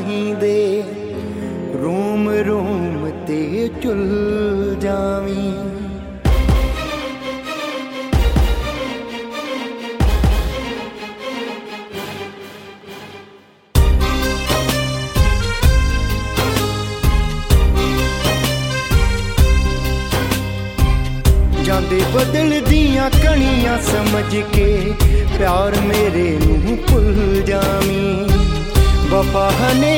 ਨਹੀਂ ਦੇ room room ਤੇ ਚੁੱਲ ਜਾਵੀਂ। ਜਾਂਦੇ ਬਦਲ ਦੀਆਂ ਕਣੀਆਂ ਸਮਝ ਕੇ ਪਿਆਰ ਮੇਰੇ ਨੂੰ ਭੁੱਲ ਜਾਵੀਂ। ਵਫਾ ਨੇ